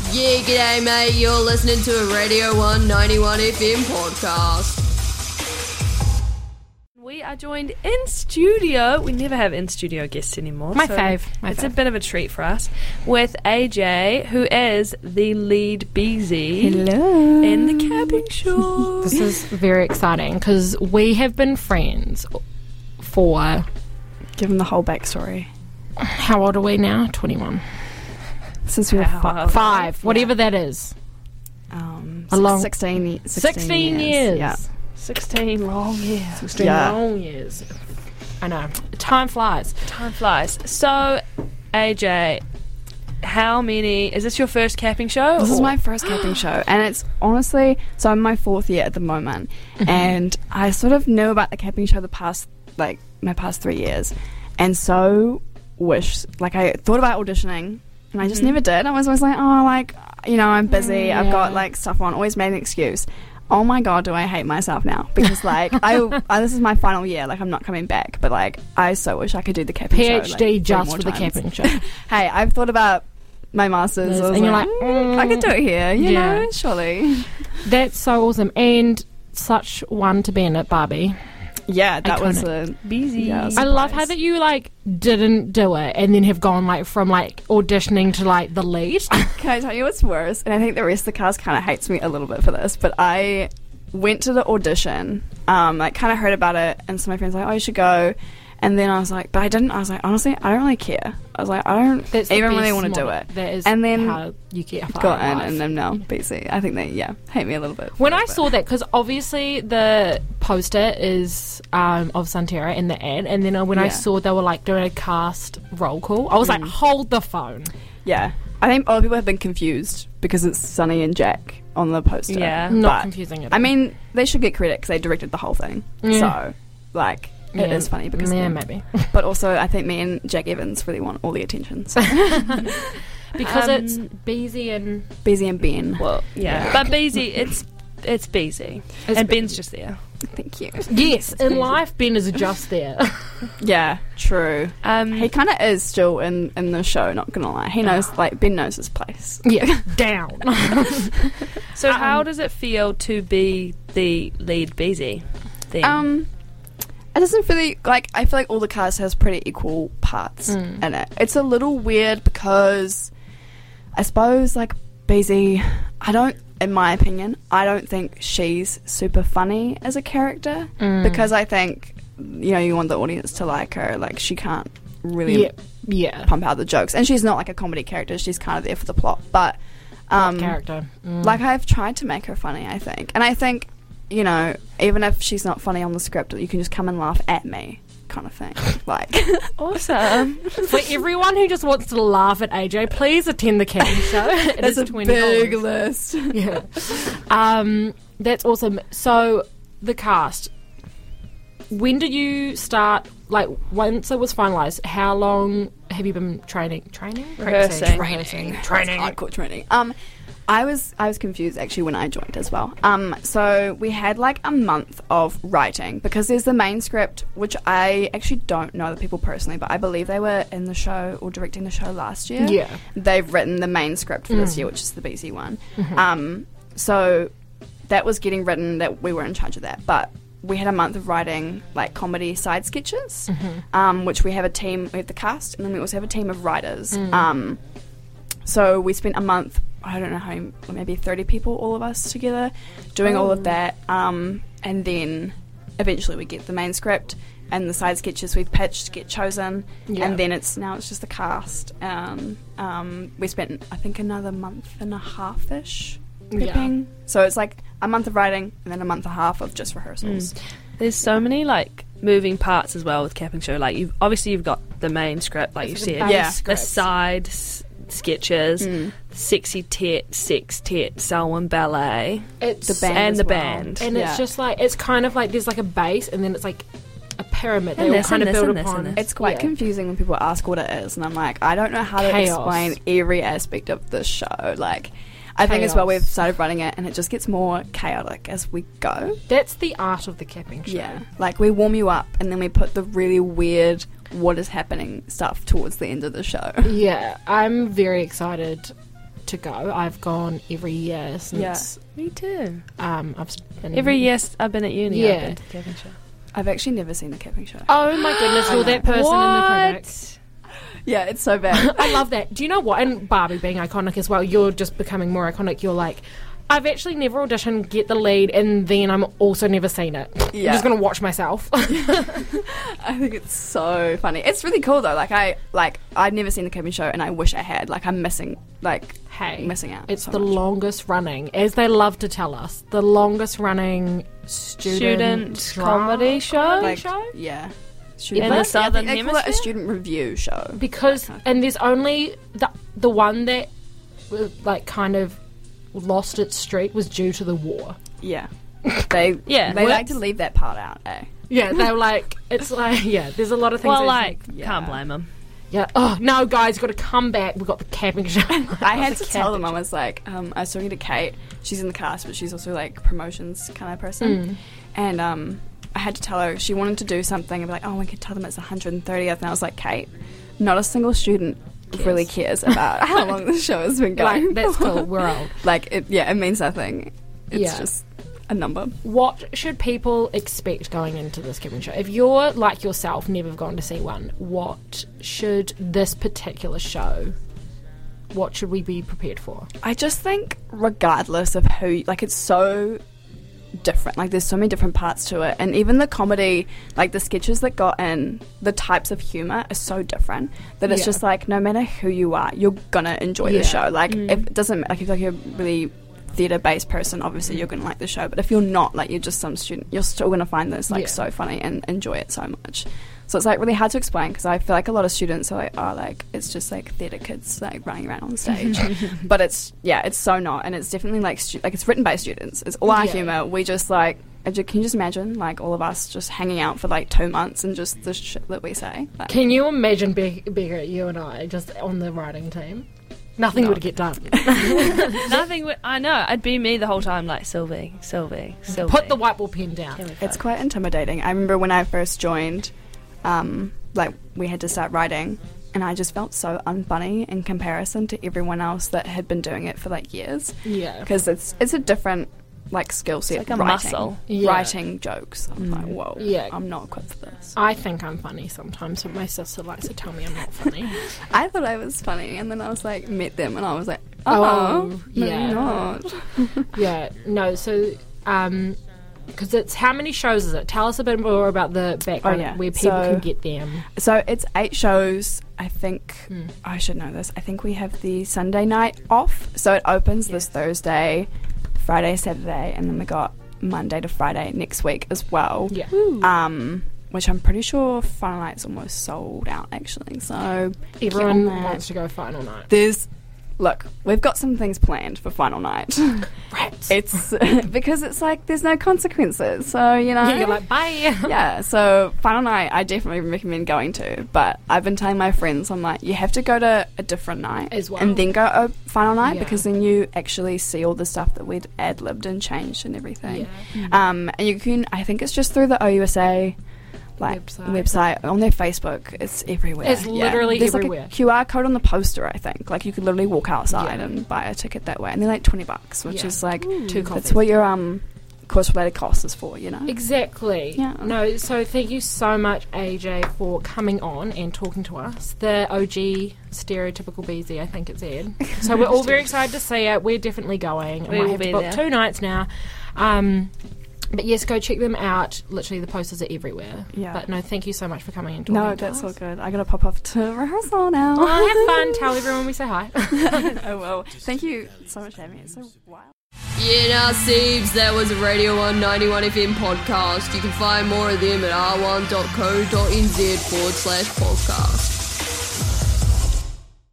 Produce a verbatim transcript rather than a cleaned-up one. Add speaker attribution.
Speaker 1: Yeah, g'day mate, you're listening to a Radio one ninety-one F M podcast. We are joined in studio, we never have in studio guests anymore.
Speaker 2: My
Speaker 1: so
Speaker 2: fave. My
Speaker 1: it's
Speaker 2: fave.
Speaker 1: a bit of a treat for us, with A J, who is the lead Beezy
Speaker 2: Hello.
Speaker 1: in the Capping Show.
Speaker 2: This is very exciting because we have been friends for...
Speaker 3: Give them the whole backstory.
Speaker 2: How old are we now? twenty-one.
Speaker 3: Since we were
Speaker 1: How
Speaker 3: fi-
Speaker 1: old?
Speaker 2: Five, whatever that is.
Speaker 3: um,
Speaker 2: A long-
Speaker 3: sixteen, ye-
Speaker 2: sixteen,
Speaker 3: sixteen
Speaker 2: years.
Speaker 3: Yeah.
Speaker 1: sixteen long years.
Speaker 2: sixteen
Speaker 3: Yeah.
Speaker 2: long years. I know. Time flies.
Speaker 1: Time flies. So, A J, how many... Is this your first capping show?
Speaker 3: This is
Speaker 1: or-
Speaker 3: my first capping show, and it's honestly, so I'm in my fourth year at the moment, and I sort of knew about the capping show the past, like, my past three years, and so wish, like, I thought about auditioning, and I just
Speaker 1: Mhm.
Speaker 3: never did. I was always like, oh, like, you know, I'm busy,
Speaker 2: Mm,
Speaker 3: I've got,
Speaker 2: yeah.
Speaker 3: like, stuff on, always made an excuse. Oh my god, do I hate myself now? Because, like, I, I this is my final year, like, I'm not coming back, but, like, I so wish I could do the capping show, like,
Speaker 2: PhD
Speaker 3: three
Speaker 2: just
Speaker 3: more
Speaker 2: for the
Speaker 3: times.
Speaker 2: capping show.
Speaker 3: Hey, I've thought about my masters,
Speaker 2: Yes,
Speaker 3: I was
Speaker 2: and you're
Speaker 3: like,
Speaker 2: like,
Speaker 3: "Mm, I could do it here, you
Speaker 2: Yeah.
Speaker 3: know, surely.
Speaker 2: That's so awesome. And such one to be in it, Barbie.
Speaker 3: Yeah, that was
Speaker 2: Iconic.
Speaker 3: a
Speaker 1: Beezy.
Speaker 3: Yeah,
Speaker 2: I love how
Speaker 3: Surprise.
Speaker 2: that you, like, didn't do it and then have gone, like, from, like, auditioning to, like, the lead.
Speaker 3: Can I tell you what's worse? And I think the rest of the cast kind of hates me a little bit for this, but I went to the audition, um, like, kind of heard about it, and so my friends were like, oh, you should go. And then I was like, but I didn't. I was like, honestly, I don't really care. I was like, I don't
Speaker 2: That's the
Speaker 3: even really
Speaker 2: best
Speaker 3: want to do
Speaker 2: model.
Speaker 3: it.
Speaker 2: That is
Speaker 3: And then
Speaker 2: how you get a
Speaker 3: Got in,
Speaker 2: life.
Speaker 3: and then now, B C. I think they, yeah, hate me a little bit.
Speaker 2: When I
Speaker 3: but-
Speaker 2: saw that, because obviously the poster is um, of Santerra in the ad, and then uh, when I
Speaker 3: Yeah.
Speaker 2: saw they were like doing a cast roll call, I was like,
Speaker 3: Mm.
Speaker 2: hold the phone.
Speaker 3: Yeah. I think a lot of people have been confused because it's Sunny and Jack on the poster.
Speaker 1: Yeah.
Speaker 2: Not
Speaker 3: But,
Speaker 2: confusing at all.
Speaker 3: I mean, they should get credit because they directed the whole thing.
Speaker 2: Yeah.
Speaker 3: So, like, it is
Speaker 2: Yeah.
Speaker 3: funny because of
Speaker 2: yeah,
Speaker 3: them.
Speaker 2: maybe
Speaker 3: But also, I think me and Jack Evans really want all the attention. So,
Speaker 2: because
Speaker 1: Um,
Speaker 2: it's Beezy and
Speaker 3: Beezy and Ben.
Speaker 1: Well, yeah.
Speaker 3: Yeah.
Speaker 1: But Beezy, it's it's Beezy.
Speaker 2: It's
Speaker 1: and
Speaker 2: Be-
Speaker 1: Ben's just there.
Speaker 3: Thank you.
Speaker 2: yes, in life Ben is just there.
Speaker 3: Yeah, true.
Speaker 1: Um,
Speaker 3: He kind of is still in, in the show, not gonna lie. He knows, like, Ben knows his place.
Speaker 2: yeah, down.
Speaker 1: so how
Speaker 2: um,
Speaker 1: does it feel to be the lead Beezy? Then?
Speaker 3: Um, it doesn't feel like, I feel like all the cast has pretty equal parts
Speaker 2: Mm.
Speaker 3: in it. It's a little weird because I suppose, like, Beezy, I don't, in my opinion, I don't think she's super funny as a character
Speaker 2: Mm.
Speaker 3: because I think, you know, you want the audience to like her. Like, she can't really
Speaker 2: yeah, yeah.
Speaker 3: pump out the jokes. And she's not like a comedy character. She's kind of there for the plot. But, um,
Speaker 2: character. Mm.
Speaker 3: like, I've tried to make her funny, I think. And I think, you know, even if she's not funny on the script, you can just come and laugh at me kind of thing. Like,
Speaker 1: awesome.
Speaker 2: For everyone who just wants to laugh at A J, please attend the camping show. It
Speaker 3: it's
Speaker 2: is
Speaker 3: a
Speaker 2: twenty
Speaker 3: big
Speaker 2: dollars.
Speaker 3: list.
Speaker 2: Yeah. Um, that's awesome. So, the cast. When did you start, like, once it was finalised, how long have you been training? Training?
Speaker 1: Rehearsing.
Speaker 2: Practicing?
Speaker 3: Training.
Speaker 2: Training.
Speaker 3: Hardcore training. Um, I was I was confused actually when I joined as well. Um, so we had like a month of writing because there's the main script, which I actually don't know the people personally, but I believe they were in the show or directing the show last year.
Speaker 2: Yeah.
Speaker 3: They've written the main script for this year, which is the B C one. Um, so that was getting written. That we were in charge of that, but we had a month of writing like comedy side sketches, um, which we have a team. We have the cast, and then we also have a team of writers. Um, so we spent a month. I don't know how many, maybe thirty people, all of us together, doing all of that. Um, and then eventually we get the main script and the side sketches we've pitched get chosen.
Speaker 2: Yeah.
Speaker 3: And then it's now it's just the cast. Um, um, we spent, I think, another month and a half-ish prepping. So it's like a month of writing and then a month and a half of just rehearsals.
Speaker 1: There's so many like moving parts as well with Capping Show. Like you've obviously you've got the main script, like
Speaker 2: It's
Speaker 1: you
Speaker 2: the
Speaker 1: said,
Speaker 2: base
Speaker 3: Yeah.
Speaker 1: the
Speaker 2: script.
Speaker 1: side s- sketches,
Speaker 3: Mm.
Speaker 1: sexy tet, sex tet, Selwyn ballet,
Speaker 2: It's
Speaker 3: The band
Speaker 1: and
Speaker 3: as
Speaker 1: the
Speaker 3: well.
Speaker 1: band.
Speaker 2: And
Speaker 3: Yeah.
Speaker 2: it's just like, it's kind of like there's like a base and then it's like a pyramid. They
Speaker 1: And
Speaker 2: all
Speaker 1: this,
Speaker 2: kind
Speaker 1: and
Speaker 2: of
Speaker 1: this,
Speaker 2: build
Speaker 1: and this,
Speaker 2: upon.
Speaker 1: and this.
Speaker 3: It's quite
Speaker 2: Yeah.
Speaker 3: confusing when people ask what it is, and I'm like, I don't know how to
Speaker 2: Chaos.
Speaker 3: explain every aspect of this show. Like, I think as well
Speaker 2: Chaos.
Speaker 3: we've started running it, and it just gets more chaotic as we go.
Speaker 2: That's the art of the capping show.
Speaker 3: Yeah, like we warm you up, and then we put the really weird, what is happening stuff towards the end of the show.
Speaker 2: Yeah, I'm very excited to go. I've gone every year since.
Speaker 1: Me too.
Speaker 2: Um, I've been
Speaker 1: Every year I've been at uni.
Speaker 2: Yeah.
Speaker 1: I've been to the camping show.
Speaker 3: I've actually never seen the camping show.
Speaker 2: Oh my goodness! You're that person in the product.
Speaker 3: Yeah, it's so bad.
Speaker 2: I love that. Do you know what? And Barbie being iconic as well. You're just becoming more iconic. You're like, I've actually never auditioned, get the lead, and then I'm also never seen it.
Speaker 3: Yeah.
Speaker 2: I'm just gonna watch myself.
Speaker 3: I think it's so funny. It's really cool though. Like I like I'd never seen the camping show, and I wish I had. Like I'm missing. Like
Speaker 2: Hey,
Speaker 3: missing out.
Speaker 2: It's
Speaker 3: so
Speaker 2: the
Speaker 3: much.
Speaker 2: longest running, as they love to tell us, the longest running student,
Speaker 1: Student
Speaker 2: drama
Speaker 1: comedy show?
Speaker 2: comedy
Speaker 3: Like,
Speaker 2: show?
Speaker 3: yeah.
Speaker 1: In the
Speaker 3: I
Speaker 1: Southern
Speaker 3: think they call it a
Speaker 1: Hemisphere?
Speaker 3: student review show.
Speaker 2: Because
Speaker 3: That kind of
Speaker 2: and there's only the the one that uh, like kind of lost its streak was due to the war.
Speaker 3: Yeah. They
Speaker 1: Yeah.
Speaker 3: they like
Speaker 2: Works.
Speaker 3: to leave that part out, eh?
Speaker 2: Yeah, they were like, it's like, yeah, there's a lot of things.
Speaker 1: Well,
Speaker 2: they
Speaker 1: like,
Speaker 2: think,
Speaker 3: yeah.
Speaker 1: can't blame them.
Speaker 2: yeah, oh no, guys, you've got to come back. We've got the camping show.
Speaker 3: I had to
Speaker 2: The
Speaker 3: tell them,
Speaker 2: camping
Speaker 3: I was like, um, I was talking to Kate, she's in the cast, but she's also like promotions kind of person.
Speaker 2: Mm.
Speaker 3: And um, I had to tell her, she wanted to do something and be like, oh, we could tell them it's one hundred thirtieth. And I was like, Kate, not a single student
Speaker 2: Cares.
Speaker 3: really cares about how long the show has been going.
Speaker 2: Like, that's cool. We're old.
Speaker 3: Like, it, yeah, it means nothing. It's
Speaker 2: Yeah.
Speaker 3: just a number.
Speaker 2: What should people expect going into this camping show? If you're like yourself, never gone to see one, what should this particular show, what should we be prepared for?
Speaker 3: I just think, regardless of who, like, it's so different. Like, there's so many different parts to it. And even the comedy, like, the sketches that got in, the types of humour are so different that it's
Speaker 2: Yeah.
Speaker 3: just like, no matter who you are, you're gonna enjoy
Speaker 2: Yeah.
Speaker 3: the show. Like, if it doesn't, like, if like, you're a really theatre-based person, obviously you're gonna like the show. But if you're not, like, you're just some student, you're still gonna find this, like,
Speaker 2: Yeah.
Speaker 3: so funny and enjoy it so much. So it's like really hard to explain because I feel like a lot of students are like, oh, like it's just like theatre kids like running around on stage, but it's yeah, it's so not, and it's definitely like stu- like it's written by students. It's all our
Speaker 2: Yeah.
Speaker 3: humour. We just like, can you just imagine like all of us just hanging out for like two months and just the shit that we say? Like,
Speaker 2: Can you imagine Be- Becca, you and I, just on the writing team? Nothing
Speaker 3: No.
Speaker 2: would get done.
Speaker 1: Nothing. Would, I know. I'd be me the whole time, like Sylvie, Sylvie, Sylvie.
Speaker 2: Put the whiteboard pen down.
Speaker 1: Here we go.
Speaker 3: it's quite intimidating. I remember when I first joined, um, like we had to start writing, and I just felt so unfunny in comparison to everyone else that had been doing it for like years.
Speaker 2: Yeah.
Speaker 3: Because it's it's a different like skill set.
Speaker 1: like a
Speaker 3: writing,
Speaker 1: muscle.
Speaker 2: Yeah.
Speaker 3: writing jokes. I'm like, whoa,
Speaker 2: Yeah.
Speaker 3: I'm not equipped for this.
Speaker 2: I think I'm funny sometimes, but my sister likes to tell me I'm not funny.
Speaker 3: I thought I was funny, and then I was like, met them, and I was like,
Speaker 2: Oh,
Speaker 3: oh, no,
Speaker 2: yeah.
Speaker 3: you're not.
Speaker 2: Yeah, no, so, um, because it's, how many shows is it? Tell us a bit more about the background,
Speaker 3: Oh, yeah.
Speaker 2: where people
Speaker 3: So-
Speaker 2: can get them.
Speaker 3: So it's eight shows. I think
Speaker 2: Hmm.
Speaker 3: I should know this. I think we have the Sunday night off, so it opens this Thursday, Friday, Saturday, and then we got Monday to Friday next week as well.
Speaker 2: Yeah.
Speaker 3: Um, which I'm pretty sure Final Night's almost sold out actually. So get on
Speaker 2: Everyone
Speaker 3: that.
Speaker 2: wants to go final night.
Speaker 3: There's, look, we've got some things planned for Final Night.
Speaker 2: Rats.
Speaker 3: It's because it's like there's no consequences, so you know.
Speaker 2: Yeah, you're like, bye.
Speaker 3: Yeah, so Final Night I definitely recommend going to, but I've been telling my friends, I'm like, you have to go to a different night
Speaker 2: As well.
Speaker 3: and then go to Final Night
Speaker 2: Yeah.
Speaker 3: because then you actually see all the stuff that we'd ad-libbed and changed and everything.
Speaker 2: Yeah.
Speaker 3: Um, and you can, I think it's just through the O U S A like
Speaker 2: Website.
Speaker 3: website, on their Facebook. It's everywhere.
Speaker 2: It's literally
Speaker 3: There's
Speaker 2: everywhere.
Speaker 3: like a Q R code on the poster. I think like you could literally walk outside
Speaker 2: Yeah.
Speaker 3: and buy a ticket that way, and they're like twenty bucks, which
Speaker 2: Yeah.
Speaker 3: is like
Speaker 2: Two coffees.
Speaker 3: that's what your um course related cost is for, you know.
Speaker 2: Exactly.
Speaker 3: Yeah.
Speaker 2: No, so thank you so much, A J, for coming on and talking to us. The O G stereotypical B Z, I think it's Ed. So we're all very excited to see it. We're definitely going.
Speaker 1: We
Speaker 2: I might
Speaker 1: will
Speaker 2: have to
Speaker 1: be
Speaker 2: book
Speaker 1: there.
Speaker 2: two nights now. Um, but yes, go check them out. Literally, the posters are everywhere.
Speaker 3: Yeah.
Speaker 2: But no, thank you so much for coming and talking
Speaker 3: No,
Speaker 2: to
Speaker 3: that's all
Speaker 2: us.
Speaker 3: good. I gotta pop off to rehearsal now.
Speaker 2: Oh, have fun. Tell everyone we say hi.
Speaker 3: Oh well. Thank you so much for having me. It's so wild.
Speaker 4: Yeah, now, Siebes, that was a Radio one ninety-one F M podcast. You can find more of them at r one dot co dot n z forward slash podcast.